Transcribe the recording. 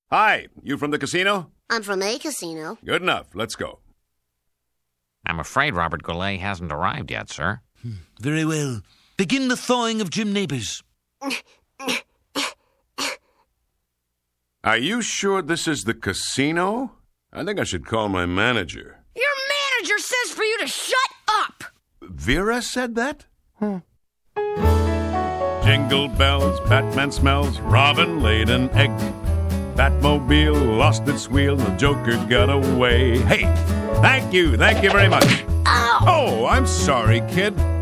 Hi, you from the casino? I'm from a casino. Good enough. Let's go. I'm afraid Robert Goulet hasn't arrived yet, sir. Very well. Begin the thawing of Jim Neighbors. Are you sure this is the casino? I think I should call my manager. Your manager says for you to shut up! Vera said that? Jingle bells, Batman smells, Robin laid an egg. Batmobile lost its wheel, the Joker got away. Hey, thank you very much. Ow! Oh, I'm sorry, kid.